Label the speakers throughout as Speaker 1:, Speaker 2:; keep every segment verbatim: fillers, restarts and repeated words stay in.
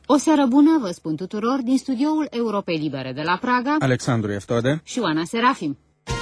Speaker 1: O seară bună, vă spun tuturor, din studioul Europei Libere de la Praga,
Speaker 2: Alexandru Eftode
Speaker 1: și Oana Serafim.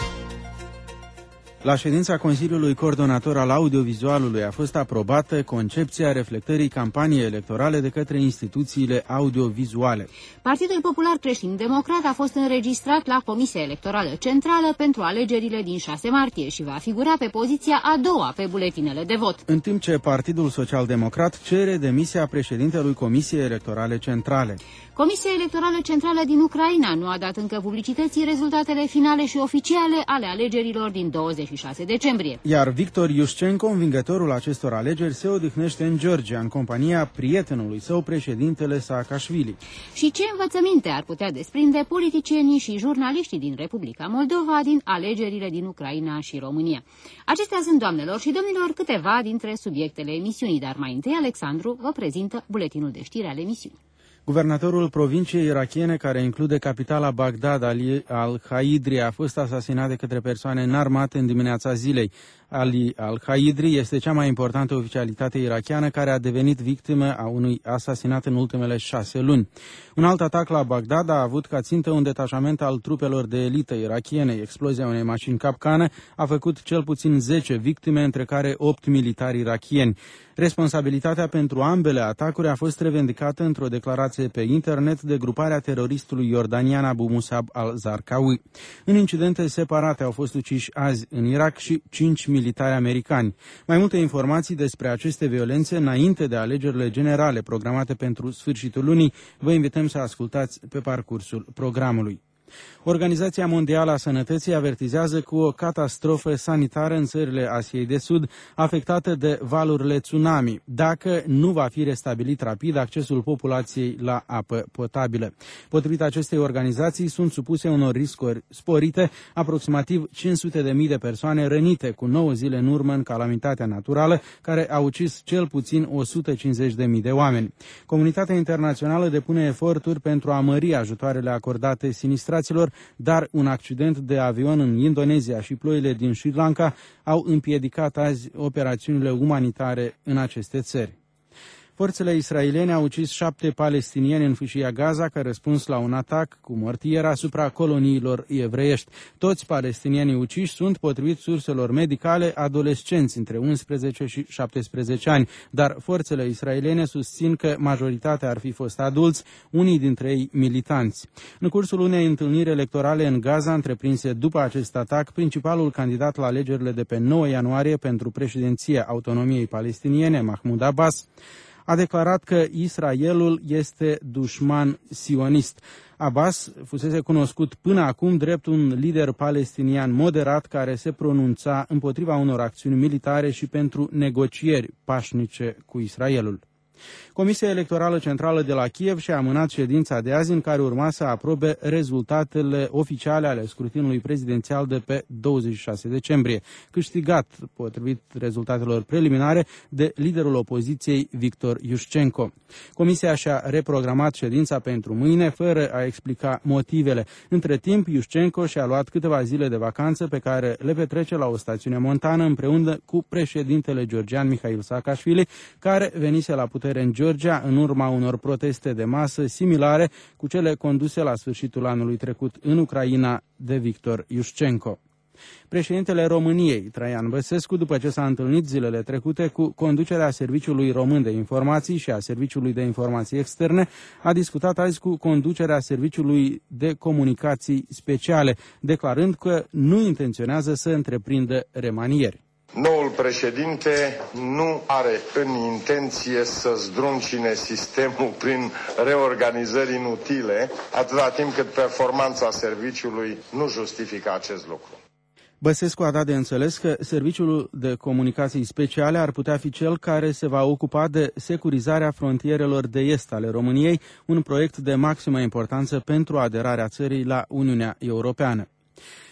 Speaker 2: La ședința Consiliului Coordonator al Audiovizualului a fost aprobată concepția reflectării campaniei electorale de către instituțiile audiovizuale.
Speaker 1: Partidul Popular Creștin-Democrat a fost înregistrat la Comisia Electorală Centrală pentru alegerile din șase martie și va figura pe poziția a doua pe buletinele de vot.
Speaker 2: În timp ce Partidul Social-Democrat cere demisia președintelui Comisiei Electorale Centrale.
Speaker 1: Comisia Electorală Centrală din Ucraina nu a dat încă publicității rezultatele finale și oficiale ale alegerilor din douăzeci și șase decembrie.
Speaker 2: Iar Victor Iușcenco, învingătorul acestor alegeri, se odihnește în Georgia, în compania prietenului său, președintele Saakashvili.
Speaker 1: Și ce învățăminte ar putea desprinde politicienii și jurnaliștii din Republica Moldova din alegerile din Ucraina și România? Acestea sunt, doamnelor și domnilor, câteva dintre subiectele emisiunii, dar mai întâi Alexandru vă prezintă buletinul de știri al emisiunii.
Speaker 2: Guvernatorul provinciei irakiene, care include capitala Bagdad, Ali al-Haidri, a fost asasinat de către persoane înarmate în dimineața zilei. Ali al-Haidri este cea mai importantă oficialitate irakiană care a devenit victimă a unui asasinat în ultimele șase luni. Un alt atac la Bagdad a avut ca țintă un detașament al trupelor de elită irakiene. Explozia unei mașini capcană a făcut cel puțin zece victime, între care opt militari irakieni. Responsabilitatea pentru ambele atacuri a fost revendicată într-o declarație pe internet de gruparea teroristului iordanian Abu Musab al-Zarqawi. În incidente separate au fost uciși azi în Irak și cinci militari americani. Mai multe informații despre aceste violențe înainte de alegerile generale programate pentru sfârșitul lunii vă invităm să ascultați pe parcursul programului. Organizația Mondială a Sănătății avertizează cu o catastrofă sanitară în țările Asiei de Sud, afectate de valurile tsunami, dacă nu va fi restabilit rapid accesul populației la apă potabilă. Potrivit acestei organizații, sunt supuse unor riscuri sporite, aproximativ cinci sute de mii de persoane rănite cu nouă zile în urmă în calamitatea naturală, care a ucis cel puțin o sută cincizeci de mii de oameni. Comunitatea internațională depune eforturi pentru a mări ajutoarele acordate sinistraților, dar un accident de avion în Indonezia și ploile din Sri Lanka au împiedicat azi operațiunile umanitare în aceste țări. Forțele israeliene au ucis șapte palestinieni în fâșia Gaza ca răspuns la un atac cu mortier asupra coloniilor evreiești. Toți palestinienii uciși sunt, potrivit surselor medicale, adolescenți între unsprezece și șaptesprezece ani, dar forțele israeliene susțin că majoritatea ar fi fost adulți, unii dintre ei militanți. În cursul unei întâlniri electorale în Gaza, întreprinse după acest atac, principalul candidat la alegerile de pe nouă ianuarie pentru președinția autonomiei palestiniene, Mahmoud Abbas, a declarat că Israelul este dușman sionist. Abbas fusese cunoscut până acum drept un lider palestinian moderat care se pronunța împotriva unor acțiuni militare și pentru negocieri pașnice cu Israelul. Comisia Electorală Centrală de la Kiev și-a amânat ședința de azi, în care urma să aprobe rezultatele oficiale ale scrutinului prezidențial de pe douăzeci și șase decembrie, câștigat, potrivit rezultatelor preliminare, de liderul opoziției Victor Iușcenco. Comisia și-a reprogramat ședința pentru mâine, fără a explica motivele. Între timp, Iușcenco și-a luat câteva zile de vacanță pe care le petrece la o stațiune montană împreună cu președintele georgian Mihail Saakashvili, care venise la putere în Georgia în urma unor proteste de masă similare cu cele conduse la sfârșitul anului trecut în Ucraina de Victor Iușcenco. Președintele României, Traian Băsescu, după ce s-a întâlnit zilele trecute cu conducerea Serviciului Român de Informații și a Serviciului de Informații Externe, a discutat azi cu conducerea Serviciului de Comunicații Speciale, declarând că nu intenționează să întreprindă remanieri.
Speaker 3: Noul președinte nu are în intenție să zdruncine sistemul prin reorganizări inutile, atâta timp cât performanța serviciului nu justifică acest lucru.
Speaker 2: Băsescu a dat de înțeles că Serviciul de Comunicații Speciale ar putea fi cel care se va ocupa de securizarea frontierelor de est ale României, un proiect de maximă importanță pentru aderarea țării la Uniunea Europeană.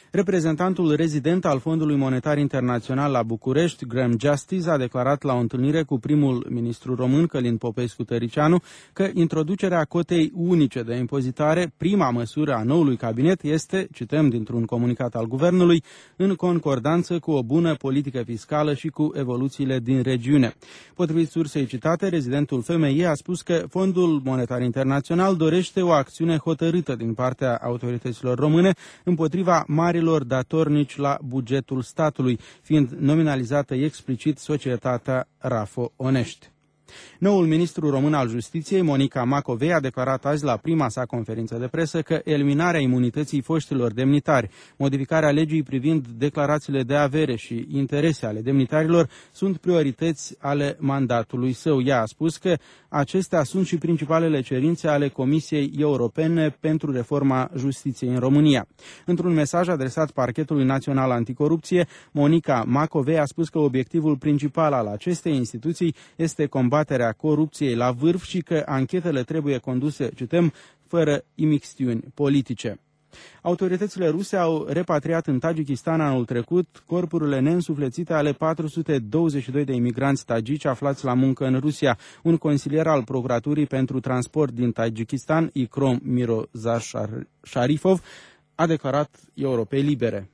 Speaker 2: Reprezentantul rezident al Fondului Monetar Internațional la București, Graham Justice, a declarat la o întâlnire cu primul ministru român, Călin Popescu-Tăricianu, că introducerea cotei unice de impozitare, prima măsură a noului cabinet, este, cităm dintr-un comunicat al guvernului, în concordanță cu o bună politică fiscală și cu evoluțiile din regiune. Potrivit sursei citate, rezidentul F M I a spus că Fondul Monetar Internațional dorește o acțiune hotărâtă din partea autorităților române împotriva marilor datornici la bugetul statului, fiind nominalizată explicit societatea Rafo Onești. Noul ministru român al Justiției, Monica Macovei, a declarat azi la prima sa conferință de presă că eliminarea imunității foștilor demnitari, modificarea legii privind declarațiile de avere și interese ale demnitarilor sunt priorități ale mandatului său. Ea a spus că acestea sunt și principalele cerințe ale Comisiei Europene pentru reforma justiției în România. Într-un mesaj adresat Parchetului Național Anticorupție, Monica Macovei a spus că obiectivul principal al acestei instituții este combaterea corupției la vârf și că anchetele trebuie conduse, cităm, fără imixtiuni politice. Autoritățile ruse au repatriat în Tajikistan anul trecut corpurile neînsuflețite ale patru sute douăzeci și doi de imigranți tagici aflați la muncă în Rusia. Un consilier al Procuraturii pentru Transport din Tajikistan, Ikrom Mirozasharifov, a declarat Europei Libere.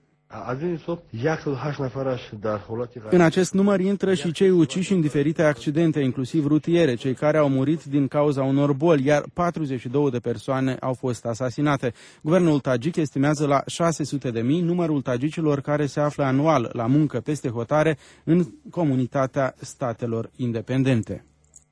Speaker 2: În acest număr intră și cei uciși în diferite accidente, inclusiv rutiere, cei care au murit din cauza unor boli, iar patruzeci și două de persoane au fost asasinate. Guvernul tagic estimează la șase sute de mii numărul tagicilor care se află anual la muncă peste hotare în Comunitatea Statelor Independente.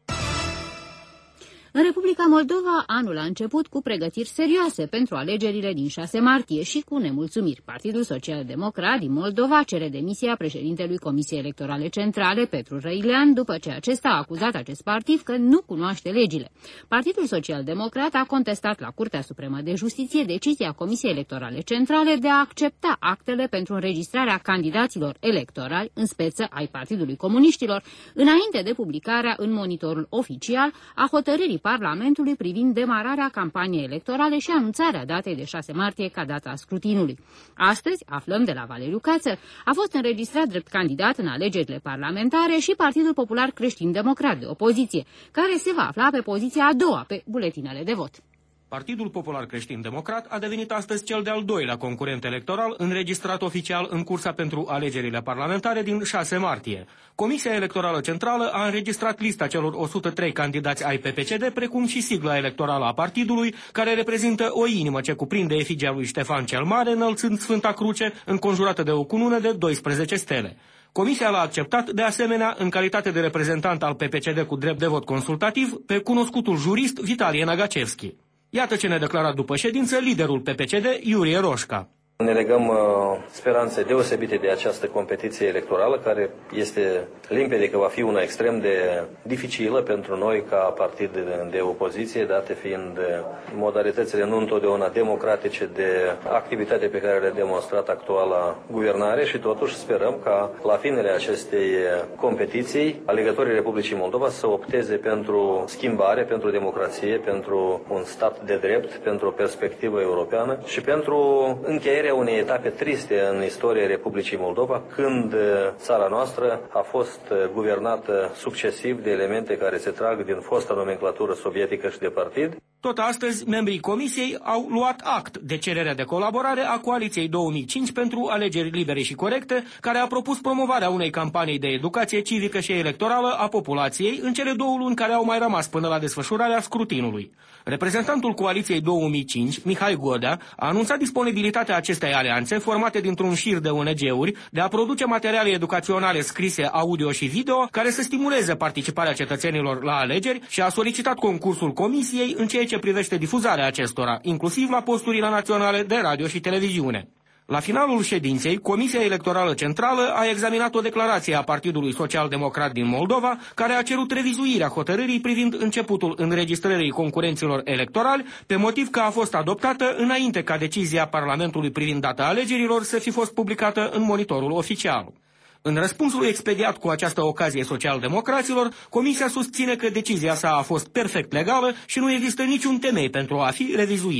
Speaker 1: În Republica Moldova, anul a început cu pregătiri serioase pentru alegerile din șase martie și cu nemulțumiri. Partidul Social-Democrat din Moldova cere demisia președintelui Comisiei Electorale Centrale, Petru Răilean, după ce acesta a acuzat acest partid că nu cunoaște legile. Partidul Social-Democrat a contestat la Curtea Supremă de Justiție decizia Comisiei Electorale Centrale de a accepta actele pentru înregistrarea candidaților electorali, în speță ai Partidului Comuniștilor, înainte de publicarea în monitorul oficial a hotărârii Parlamentului privind demararea campaniei electorale și anunțarea datei de șase martie ca data scrutinului. Astăzi, aflăm de la Valeriu Cață, a fost înregistrat drept candidat în alegerile parlamentare și Partidul Popular Creștin-Democrat de opoziție, care se va afla pe poziția a doua pe buletinele de vot.
Speaker 4: Partidul Popular Creștin-Democrat a devenit astăzi cel de-al doilea concurent electoral înregistrat oficial în cursa pentru alegerile parlamentare din șase martie. Comisia Electorală Centrală a înregistrat lista celor o sută trei candidați ai P P C D, precum și sigla electorală a partidului, care reprezintă o inimă ce cuprinde efigia lui Ștefan cel Mare, înălțând Sfânta Cruce, înconjurată de o cunună de douăsprezece stele. Comisia l-a acceptat, de asemenea, în calitate de reprezentant al P P C D cu drept de vot consultativ, pe cunoscutul jurist Vitalie Nagacevski. Iată ce ne declara după ședință liderul P P C D, Iurie Roșca.
Speaker 5: Ne legăm uh, speranțe deosebite de această competiție electorală, care este limpede că va fi una extrem de dificilă pentru noi ca partid de, de opoziție, date fiind modalitățile nu întotdeauna democratice de activitate pe care le-a demonstrat actuala guvernare și totuși sperăm ca la finele acestei competiții alegătorii Republicii Moldova să opteze pentru schimbare, pentru democrație, pentru un stat de drept, pentru o perspectivă europeană și pentru încheierea unei etape triste în istoria Republicii Moldova, când țara noastră a fost guvernată succesiv de elemente care se trag din fosta nomenclatură sovietică și de partid.
Speaker 4: Tot astăzi, membrii Comisiei au luat act de cererea de colaborare a Coaliției două mii cinci pentru alegeri libere și corecte, care a propus promovarea unei campanii de educație civică și electorală a populației în cele două luni care au mai rămas până la desfășurarea scrutinului. Reprezentantul Coaliției două mii cinci, Mihai Godea, a anunțat disponibilitatea acestei alianțe, formate dintr-un șir de O N G-uri, de a produce materiale educaționale scrise, audio și video, care să stimuleze participarea cetățenilor la alegeri și a solicitat concursul Comisiei în ceea ce privește difuzarea acestora, inclusiv la posturile naționale de radio și televiziune. La finalul ședinței, Comisia Electorală Centrală a examinat o declarație a Partidului Social-Democrat din Moldova, care a cerut revizuirea hotărârii privind începutul înregistrării concurenților electorali, pe motiv că a fost adoptată înainte ca decizia Parlamentului privind data alegerilor să fi fost publicată în monitorul oficial. În răspunsul expediat cu această ocazie social-democraților, Comisia susține că decizia sa a fost perfect legală și nu există niciun temei pentru a fi revizuită.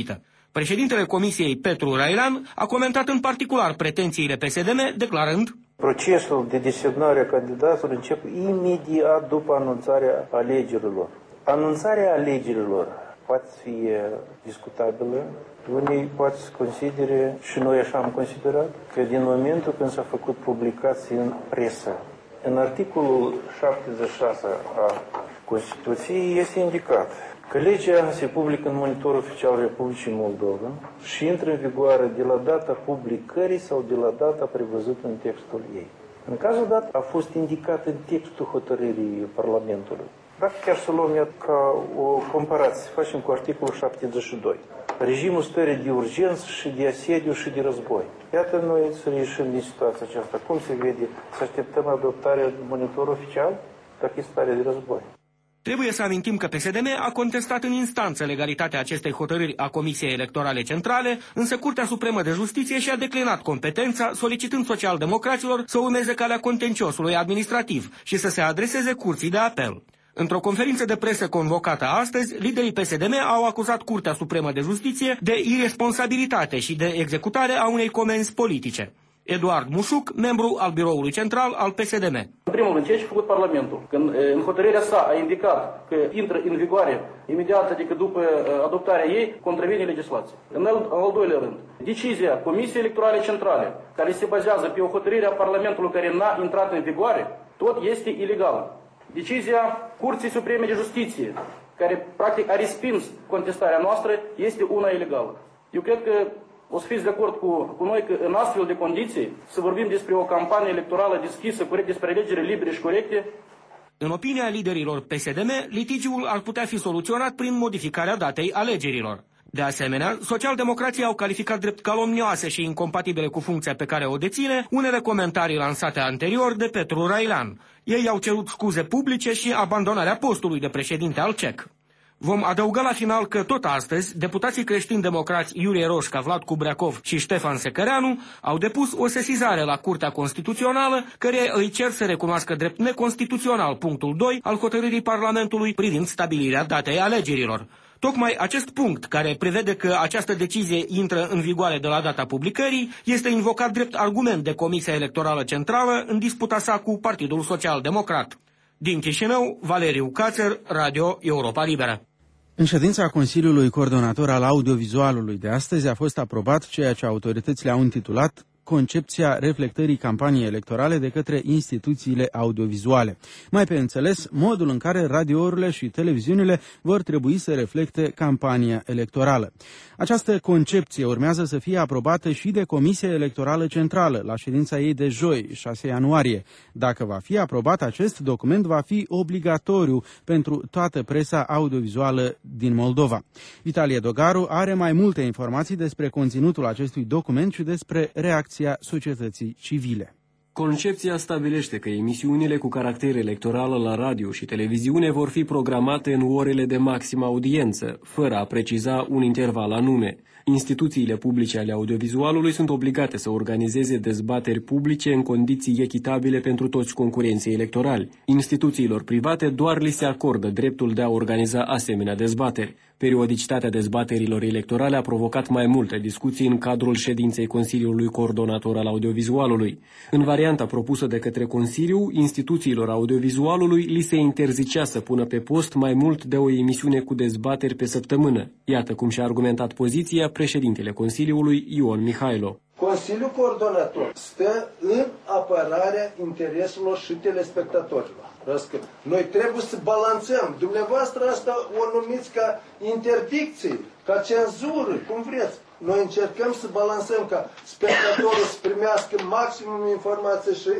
Speaker 4: Președintele Comisiei, Petru Railan, a comentat în particular pretențiile P S D M, declarând:
Speaker 6: procesul de desemnare a candidaților începe imediat după anunțarea alegerilor. Anunțarea alegerilor poate fi discutabilă, unii poate să considere, și noi așa am considerat, că din momentul când s-a făcut publicație în presă, în articolul șaptezeci și șase a Constituției este indicat că legea se publică în monitorul oficial Republicii Moldova și intră în vigoare de la data publicării sau de la data prevăzută în textul ei. În cazul dat a fost indicat în textul hotărârii Parlamentului. Dacă chiar să luăm ca o comparație, să facem cu articolul șaptezeci și doi. Regimul stării de urgență și de asediu și de război. Iată noi să ieșim din situația aceasta. Cum se vede? Să așteptăm adoptarea de monitor oficial dacă e stare de război.
Speaker 4: Trebuie să amintim că P S D M a contestat în instanță legalitatea acestei hotărâri a Comisiei Electorale Centrale, însă Curtea Supremă de Justiție și-a declinat competența, solicitând socialdemocraților să urmeze calea contenciosului administrativ și să se adreseze Curții de Apel. Într-o conferință de presă convocată astăzi, liderii P S D M au acuzat Curtea Supremă de Justiție de irresponsabilitate și de executare a unei comenzi politice. Eduard Mușuc, membru al Biroului Central al P S D M.
Speaker 7: În primul rând, ceea ce a făcut Parlamentul, când în hotărârea sa a indicat că intră în vigoare imediat, adică după adoptarea ei, contravine legislației. În al, al doilea rând, decizia Comisiei Electorale Centrale, care se bazează pe o hotărâre a Parlamentului care n-a intrat în vigoare, tot este ilegală. Decizia Curții Supreme de Justiție, care practic a respins contestarea noastră, este una ilegală. Eu cred că o să fiți de acord cu, cu noi că în astfel de condiții să vorbim despre o campanie electorală deschisă, corect, despre alegeri libere și corecte.
Speaker 4: În opinia liderilor P S D M, litigiul ar putea fi soluționat prin modificarea datei alegerilor. De asemenea, socialdemocrații au calificat drept calomnioase și incompatibile cu funcția pe care o deține unele comentarii lansate anterior de Petru Railan. Ei au cerut scuze publice și abandonarea postului de președinte al C E C. Vom adăuga la final că tot astăzi, deputații creștini-democrați Iurie Roșca, Vlad Cubreacov și Ștefan Secăreanu au depus o sesizare la Curtea Constituțională, care îi cer să recunoască drept neconstituțional punctul doi al hotărârii Parlamentului privind stabilirea datei alegerilor. Tocmai acest punct, care prevede că această decizie intră în vigoare de la data publicării, este invocat drept argument de Comisia Electorală Centrală în disputa sa cu Partidul Social Democrat. Din Chișinău, Valeriu Cațer, Radio Europa Liberă.
Speaker 2: În ședința Consiliului Coordonator al Audiovizualului de astăzi a fost aprobat ceea ce autoritățile au intitulat concepția reflectării campaniei electorale de către instituțiile audiovizuale. Mai pe înțeles, modul în care radiourile și televiziunile vor trebui să reflecte campania electorală. Această concepție urmează să fie aprobată și de Comisia Electorală Centrală la ședința ei de joi, șase ianuarie. Dacă va fi aprobat, acest document va fi obligatoriu pentru toată presa audiovizuală din Moldova. Vitalie Dogaru are mai multe informații despre conținutul acestui document și despre reacția societății civile.
Speaker 8: Concepția stabilește că emisiunile cu caracter electoral la radio și televiziune vor fi programate în orele de maximă audiență, fără a preciza un interval anume. Instituțiile publice ale audiovizualului sunt obligate să organizeze dezbateri publice în condiții echitabile pentru toți concurenții electorali. Instituțiilor private doar li se acordă dreptul de a organiza asemenea dezbateri. Periodicitatea dezbaterilor electorale a provocat mai multe discuții în cadrul ședinței Consiliului Coordonator al Audiovizualului. În varianta propusă de către Consiliu, instituțiilor audiovizualului li se interzicea să pună pe post mai mult de o emisiune cu dezbateri pe săptămână. Iată cum și-a argumentat poziția președintele Consiliului, Ion Mihailo.
Speaker 9: Consiliul Coordonator stă în apărarea intereselor și telespectatorilor. Noi trebuie să balanțăm. Dumneavoastră asta o numiți ca interdicție, ca cenzură, cum vreți. Noi încercăm să balansăm ca spectatorul să primească maximum informație și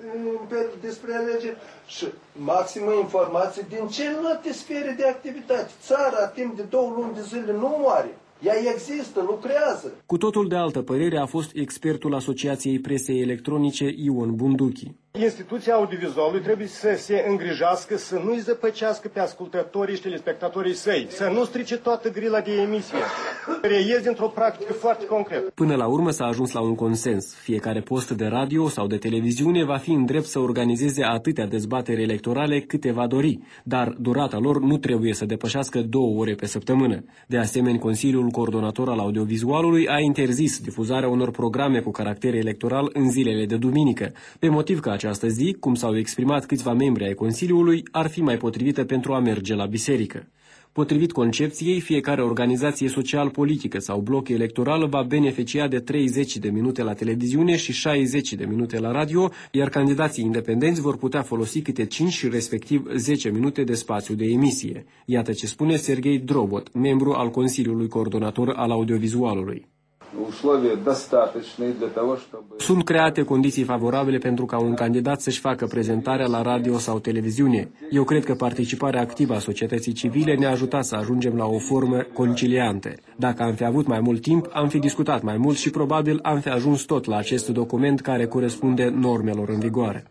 Speaker 9: despre alegeri și maximă informație din celelalte sfere de activitate. Țara, timp de două luni de zile, nu moare. Ea există, lucrează.
Speaker 8: Cu totul de altă părere a fost expertul Asociației Presei Electronice Ion Bunduchi.
Speaker 10: Instituția audiovizualului trebuie să se îngrijească, să nu-i zăpăcească pe ascultătorii și telespectatorii săi, să nu strice toată grila de emisie. Reiez dintr-o practică foarte concretă.
Speaker 8: Până la urmă s-a ajuns la un consens. Fiecare post de radio sau de televiziune va fi în drept să organizeze atâtea dezbateri electorale câte va dori, dar durata lor nu trebuie să depășească două ore pe săptămână. De asemenea, Consiliul Coordonator al Audiovizualului a interzis difuzarea unor programe cu caracter electoral în zilele de duminică, pe motiv că această zi, cum s-au exprimat câțiva membri ai Consiliului, ar fi mai potrivită pentru a merge la biserică. Potrivit concepției, fiecare organizație social-politică sau bloc electoral va beneficia de treizeci de minute la televiziune și șaizeci de minute la radio, iar candidații independenți vor putea folosi câte cinci și respectiv zece minute de spațiu de emisie. Iată ce spune Serghei Drobot, membru al Consiliului Coordonator al Audiovizualului. Sunt create condiții favorabile pentru ca un candidat să-și facă prezentarea la radio sau televiziune. Eu cred că participarea activă a societății civile ne-a ajutat să ajungem la o formă conciliantă. Dacă am fi avut mai mult timp, am fi discutat mai mult și probabil am fi ajuns tot la acest document care corespunde normelor în vigoare.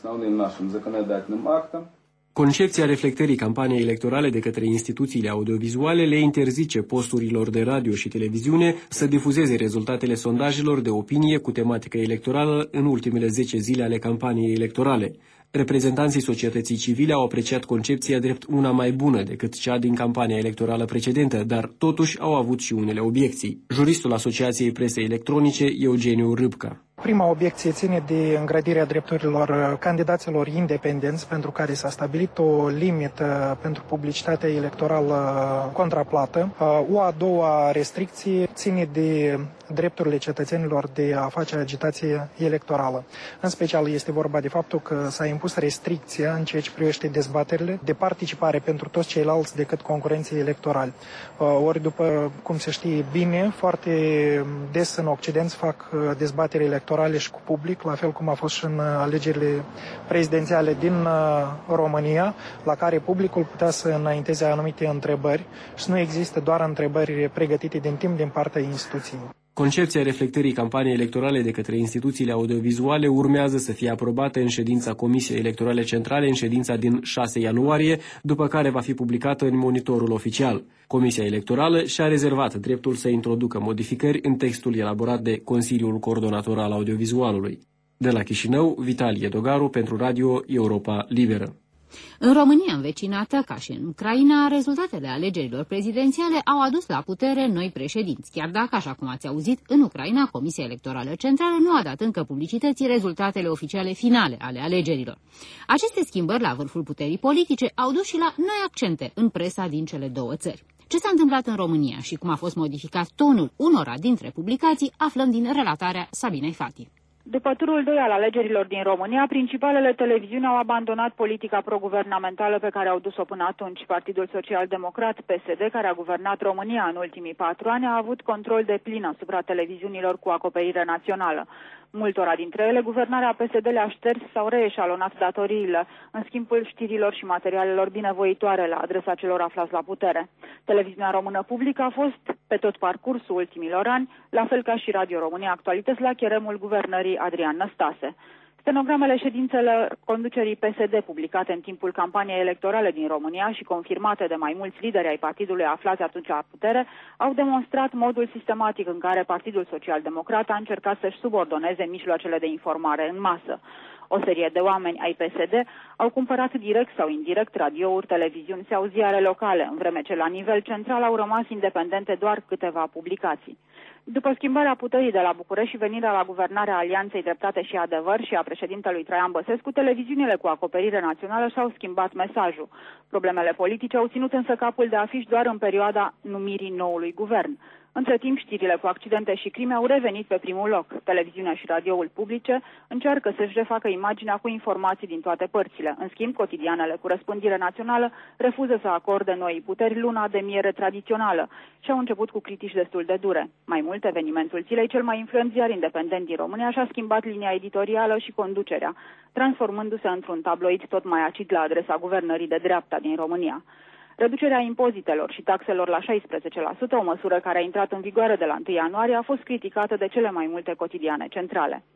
Speaker 8: Concepția reflectării campaniei electorale de către instituțiile audiovizuale le interzice posturilor de radio și televiziune să difuzeze rezultatele sondajelor de opinie cu tematică electorală în ultimele zece zile ale campaniei electorale. Reprezentanții societății civile au apreciat concepția drept una mai bună decât cea din campania electorală precedentă, dar totuși au avut și unele obiecții. Juristul Asociației Presei Electronice, Eugeniu Râbca.
Speaker 11: Prima obiecție ține de îngrădirea drepturilor candidaților independenți, pentru care s-a stabilit o limită pentru publicitatea electorală contraplată. O a doua restricție ține de drepturile cetățenilor de a face agitație electorală. În special este vorba de faptul că s-a impus restricția în ceea ce privește dezbaterile de participare pentru toți ceilalți decât concurenții electorali. Ori, după cum se știe bine, foarte des în Occident fac dezbateri electorale și cu public, la fel cum a fost și în alegerile prezidențiale din România, la care publicul putea să înainteze anumite întrebări și nu există doar întrebări pregătite din timp din partea instituției.
Speaker 8: Concepția reflectării campaniei electorale de către instituțiile audiovizuale urmează să fie aprobată în ședința Comisiei Electorale Centrale în ședința din șase ianuarie, după care va fi publicată în monitorul oficial. Comisia Electorală și-a rezervat dreptul să introducă modificări în textul elaborat de Consiliul Coordonator al Audiovizualului. De la Chișinău, Vitalie Dogaru pentru Radio Europa Liberă.
Speaker 1: În România învecinată, ca și în Ucraina, rezultatele alegerilor prezidențiale au adus la putere noi președinți, chiar dacă, așa cum ați auzit, în Ucraina Comisia Electorală Centrală nu a dat încă publicității rezultatele oficiale finale ale alegerilor. Aceste schimbări la vârful puterii politice au dus și la noi accente în presa din cele două țări. Ce s-a întâmplat în România și cum a fost modificat tonul unora dintre publicații, aflăm din relatarea Sabinei Fati.
Speaker 12: După turul doi al alegerilor din România, principalele televiziuni au abandonat politica proguvernamentală pe care au dus-o până atunci. Partidul Social-Democrat, P S D, care a guvernat România în ultimii patru ani, a avut control deplin asupra televiziunilor cu acoperire națională. Multora dintre ele, guvernarea P S D le-a șters sau reeșalonat datoriile, în schimbul știrilor și materialelor binevoitoare la adresa celor aflați la putere. Televiziunea română publică a fost, pe tot parcursul ultimilor ani, la fel ca și Radio România Actualități, la cheremul guvernării Adrian Năstase. Stenogramele ședințelor conducerii P S D publicate în timpul campaniei electorale din România și confirmate de mai mulți lideri ai partidului aflați atunci la putere au demonstrat modul sistematic în care Partidul Social-Democrat a încercat să-și subordoneze mijloacele de informare în masă. O serie de oameni ai P S D au cumpărat direct sau indirect radiouri, televiziuni sau ziare locale, în vreme ce la nivel central au rămas independente doar câteva publicații. După schimbarea puterii de la București și venirea la guvernarea Alianței Dreptate și Adevăr și a președintelui Traian Băsescu, televiziunile cu acoperire națională și-au schimbat mesajul. Problemele politice au ținut însă capul de afiș doar în perioada numirii noului guvern. Între timp, știrile cu accidente și crime au revenit pe primul loc. Televiziunea și radioul publice încearcă să-și refacă imaginea cu informații din toate părțile. În schimb, cotidianele cu răspândire națională refuză să acorde noi puteri luna de miere tradițională și au început cu critici destul de dure. Mai mult, evenimentul zilei, cel mai influent ziar independent din România, și-a schimbat linia editorială și conducerea, transformându-se într-un tabloid tot mai acid la adresa guvernării de dreapta din România. Reducerea impozitelor și taxelor la șaisprezece la sută, o măsură care a intrat în vigoare de la întâi ianuarie, a fost criticată de cele mai multe cotidiane centrale.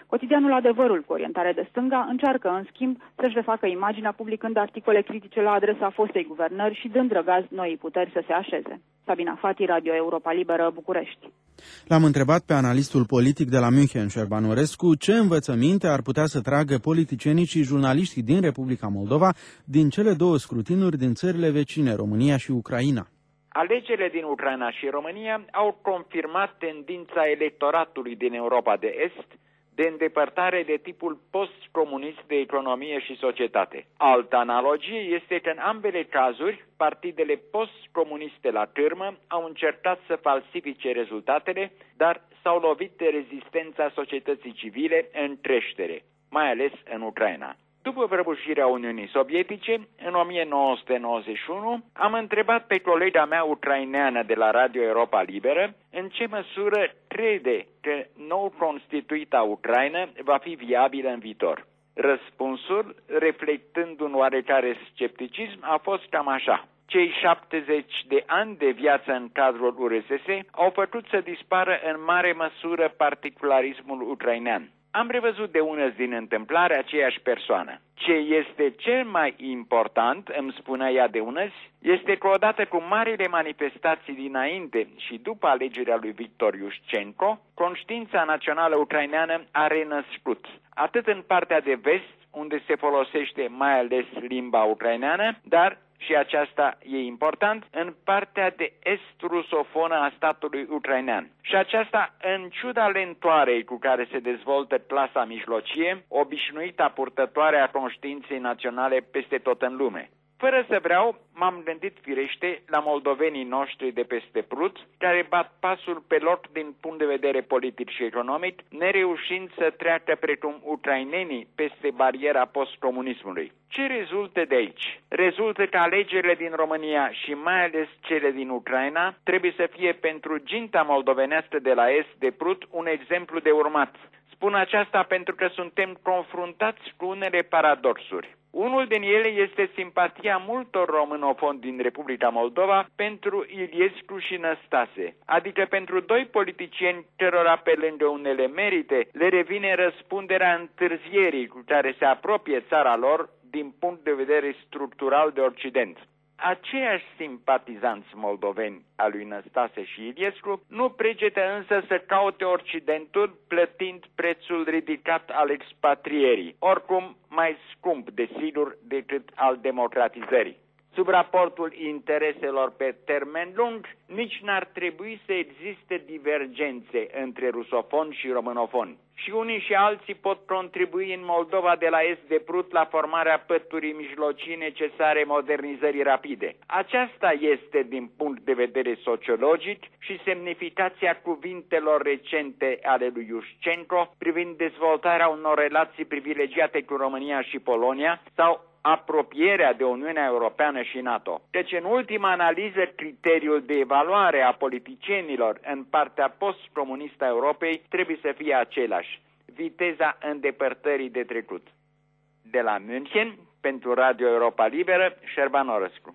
Speaker 12: Cotidianul Adevărul, cu orientare de stânga, încearcă, în schimb, să-și refacă imaginea publicând articole critice la adresa fostei guvernări și dând răgaz noii puteri să se așeze. Sabina Fati, Radio Europa Liberă, București.
Speaker 2: L-am întrebat pe analistul politic de la München, Șerban Orescu, ce învățăminte ar putea să tragă politicienii și jurnaliștii din Republica Moldova din cele două scrutinuri din țările vecine, România și Ucraina.
Speaker 13: Alegerile din Ucraina și România au confirmat tendința electoratului din Europa de Est de îndepărtare de tipul post-comunist de economie și societate. Altă analogie este că în ambele cazuri, partidele post-comuniste la târmă au încercat să falsifice rezultatele, dar s-au lovit de rezistența societății civile în creștere, mai ales în Ucraina. După prăbușirea Uniunii Sovietice, în o mie nouă sute nouăzeci și unu, am întrebat pe colega mea ucraineană de la Radio Europa Liberă în ce măsură crede că nou constituita Ucraina va fi viabilă în viitor. Răspunsul, reflectând un oarecare scepticism, a fost cam așa. Cei șaptezeci de ani de viață în cadrul U R S S au făcut să dispară în mare măsură particularismul ucrainean. Am revăzut de unăs din întâmplare aceeași persoană. Ce este cel mai important, îmi spunea ea de unăs, este că odată cu marile manifestații dinainte și după alegerea lui Victor Iușcenko, conștiința națională ucraineană a renăscut, atât în partea de vest, unde se folosește mai ales limba ucraineană, dar și aceasta e important, în partea de est rusofonă a statului ucrainean. Și aceasta în ciuda lentoarei cu care se dezvoltă clasa mijlocie, obișnuita purtătoare a conștiinței naționale peste tot în lume. Fără să vreau, m-am gândit firește la moldovenii noștri de peste Prut, care bat pasul pe loc din punct de vedere politic și economic, nereușind să treacă precum ucrainenii peste bariera postcomunismului. Ce rezultă de aici? Rezultă că alegerile din România și mai ales cele din Ucraina trebuie să fie pentru ginta moldovenească de la est de Prut un exemplu de urmat. Spun aceasta pentru că suntem confruntați cu unele paradoxuri. Unul din ele este simpatia multor românofoni din Republica Moldova pentru Iliescu și Năstase, adică pentru doi politicieni cărora pe lângă unele merite le revine răspunderea întârzierii cu care se apropie țara lor din punct de vedere structural de Occident. Aceiași simpatizanți moldoveni a lui Năstase și Iliescu nu pricetă însă să caute Occidentul plătind prețul ridicat al expatrierii, oricum mai scump, desigur, decât al democratizării. Sub raportul intereselor pe termen lung, nici n-ar trebui să existe divergențe între rusofoni și românofoni. Și unii și alții pot contribui în Moldova de la est de Prut la formarea păturii mijlocii necesare modernizării rapide. Aceasta este, din punct de vedere sociologic, și semnificația cuvintelor recente ale lui Iușcenko privind dezvoltarea unor relații privilegiate cu România și Polonia sau apropierea de Uniunea Europeană și NATO. Deci, în ultima analiză, criteriul de evaluare a politicienilor în partea post-comunistă a Europei trebuie să fie același: viteza îndepărtării de trecut. De la München, pentru Radio Europa Liberă, Șerban Orescu.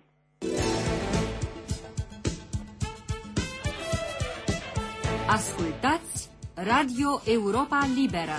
Speaker 1: Ascultați Radio Europa Liberă.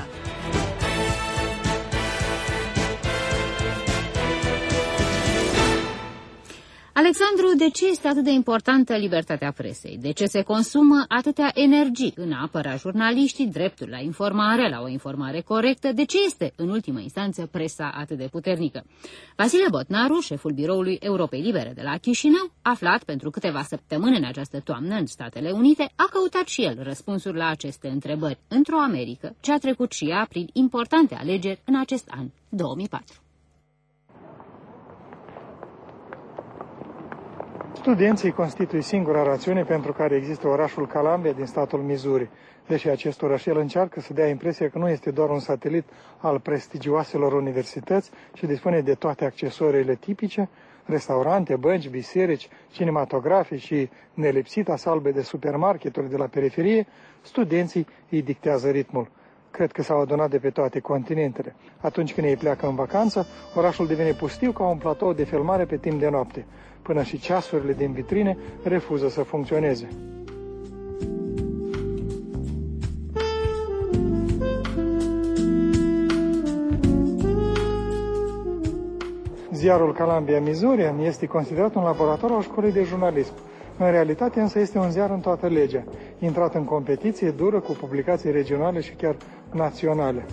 Speaker 1: Alexandru, de ce este atât de importantă libertatea presei? De ce se consumă atâtea energii în a apăra jurnaliștii, dreptul la informare, la o informare corectă? De ce este, în ultimă instanță, presa atât de puternică? Vasile Botnaru, șeful biroului Europei Libere de la Chișinău, aflat pentru câteva săptămâni în această toamnă în Statele Unite, a căutat și el răspunsuri la aceste întrebări într-o Americă ce a trecut și ea prin importante alegeri în acest an două mii patru.
Speaker 11: Studenții constituie singura rațiune pentru care există orașul Columbia din statul Missouri, deși acest orășel încearcă să dea impresia că nu este doar un satelit al prestigioaselor universități și dispune de toate accesoriile tipice, restaurante, bănci, biserici, cinematografii și nelipsita salbe de supermarketuri de la periferie, studenții îi dictează ritmul. Cred că s-au adunat de pe toate continentele. Atunci când ei pleacă în vacanță, orașul devine pustiu ca un platou de filmare pe timp de noapte. Până și ceasurile din vitrine refuză să funcționeze. Ziarul Columbia Missourian este considerat un laborator al școlii de jurnalism. În realitate însă este un ziar în toată legea, intrat în competiție dură cu publicații regionale și chiar naționale.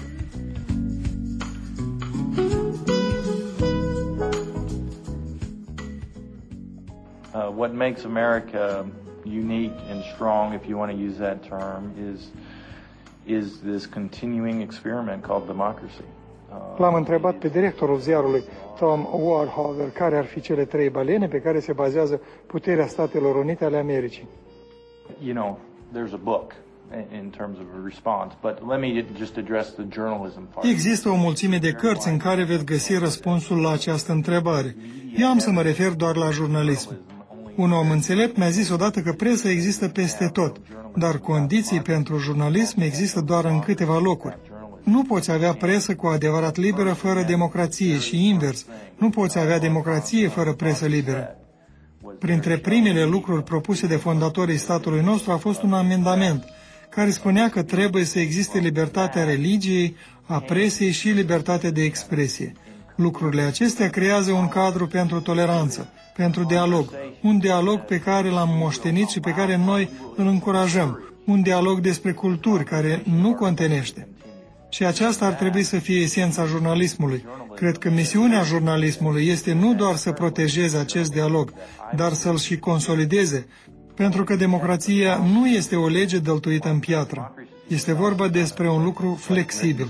Speaker 14: Uh, what makes America unique and strong, if you want to use that term, is is this continuing experiment called democracy. Uh,
Speaker 11: L-am întrebat pe directorul ziarului, Tom Warhover, care ar fi cele trei balene pe care se bazează puterea Statelor Unite ale Americii.
Speaker 14: You know, there's a book in terms of a response, but let me just address the journalism part.
Speaker 11: Există o mulțime de cărți în care veți găsi răspunsul la această întrebare. Eu am să mă refer doar la jurnalism. Un om înțelept mi-a zis odată că presa există peste tot, dar condiții pentru jurnalism există doar în câteva locuri. Nu poți avea presă cu adevărat liberă fără democrație și invers. Nu poți avea democrație fără presă liberă. Printre primele lucruri propuse de fondatorii statului nostru a fost un amendament care spunea că trebuie să existe libertatea religiei, a presei și libertatea de expresie. Lucrurile acestea creează un cadru pentru toleranță, pentru dialog, un dialog pe care l-am moștenit și pe care noi îl încurajăm, un dialog despre culturi care nu contenește. Și aceasta ar trebui să fie esența jurnalismului. Cred că misiunea jurnalismului este nu doar să protejeze acest dialog, dar să-l și consolideze, pentru că democrația nu este o lege dăltuită în piatră. Este vorba despre un lucru flexibil.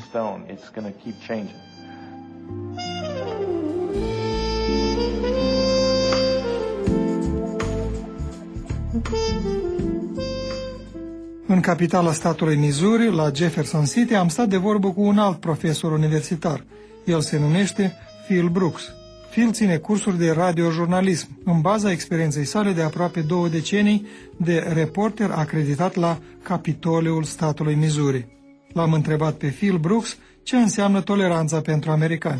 Speaker 11: În capitala statului Missouri, la Jefferson City, am stat de vorbă cu un alt profesor universitar. El se numește Phil Brooks. Phil ține cursuri de radiojurnalism, în baza experienței sale de aproape două decenii de reporter acreditat la Capitoliul statului Missouri. L-am întrebat pe Phil Brooks ce înseamnă toleranța pentru americani.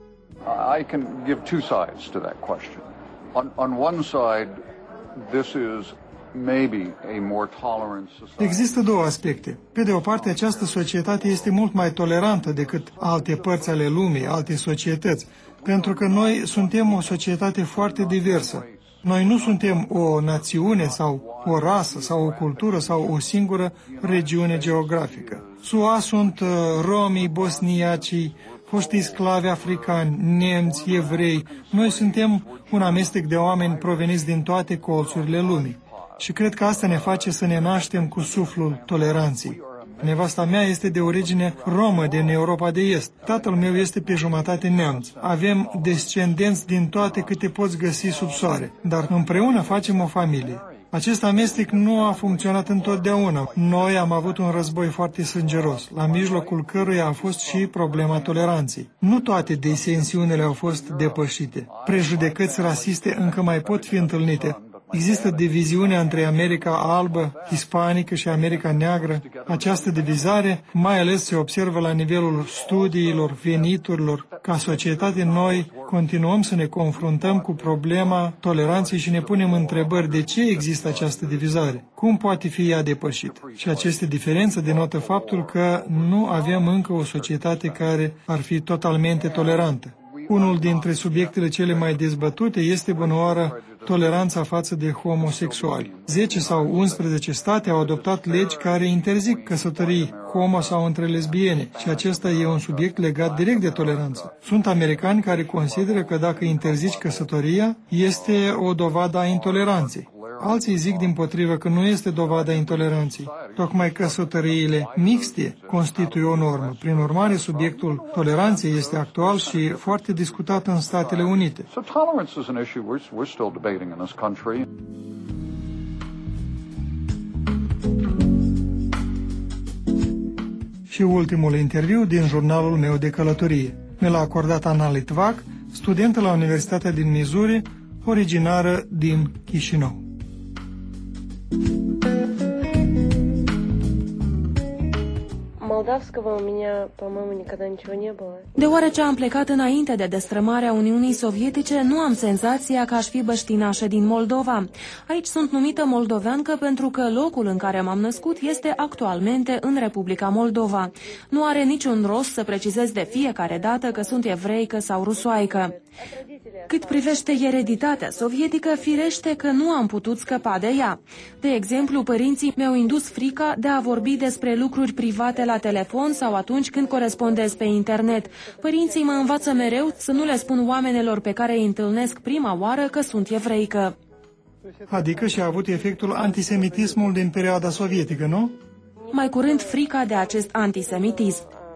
Speaker 15: I can give two sides to that question. On, on one side, this is maybe a more tolerant society.
Speaker 11: Există două aspecte. Pe de o parte, această societate este mult mai tolerantă decât alte părți ale lumii, alte societăți, pentru că noi suntem o societate foarte diversă. Noi nu suntem o națiune sau o rasă sau o cultură sau o singură regiune geografică. S U A sunt uh, romii, bosniacii, foștii sclavi africani, nemți, evrei. Noi suntem un amestec de oameni proveniți din toate colțurile lumii. Și cred că asta ne face să ne naștem cu suflul toleranței. Nevasta mea este de origine romă, din Europa de Est. Tatăl meu este pe jumătate neamț. Avem descendenți din toate câte poți găsi sub soare, dar împreună facem o familie. Acest amestec nu a funcționat întotdeauna. Noi am avut un război foarte sângeros, la mijlocul căruia a fost și problema toleranței. Nu toate disensiunile au fost depășite. Prejudecăți rasiste încă mai pot fi întâlnite. Există diviziunea între America albă, hispanică și America neagră. Această divizare mai ales se observă la nivelul studiilor, veniturilor. Ca societate noi continuăm să ne confruntăm cu problema toleranței și ne punem întrebări de ce există această divizare, cum poate fi ea depășită. Și aceste diferențe denotă faptul că nu avem încă o societate care ar fi totalmente tolerantă. Unul dintre subiectele cele mai dezbătute este bunoară toleranța față de homosexuali. zece sau unsprezece state au adoptat legi care interzic căsătorii homo sau între lesbiene și acesta e un subiect legat direct de toleranță. Sunt americani care consideră că dacă interzici căsătoria, este o dovadă a intoleranței. Alții zic dimpotrivă că nu este dovada intoleranței. Tocmai căsătoriile mixte constituie o normă. Prin urmare, subiectul toleranței este actual și foarte discutat în Statele Unite.
Speaker 15: So tolerance is an issue we're, we're still debating in this country.
Speaker 11: Și ultimul interviu din jurnalul meu de călătorie. Mi l-a acordat Ana Litvac, studentă la Universitatea din Missouri, originară din Chișinău.
Speaker 16: молдавского у меня, по-моему, никогда ничего не было.
Speaker 17: Deoarece am plecat înainte de destrămarea Uniunii Sovietice, nu am senzația că aș fi băștinașă din Moldova. Aici sunt numită moldoveancă pentru că locul în care m-am născut este actualmente în Republica Moldova. Nu are niciun rost să precizez de fiecare dată că sunt evreică sau rusoaică. Cât privește ereditatea sovietică, firește că nu am putut scăpa de ea. De exemplu, părinții mi-au indus frica de a vorbi despre lucruri private la telefon sau atunci când corespondez pe internet. Părinții mă învață mereu să nu le spun oamenilor pe care îi întâlnesc prima oară că sunt evreică.
Speaker 18: Adică și-a avut efectul antisemitismul din perioada sovietică, nu?
Speaker 17: Mai curând frica de acest antisemitism.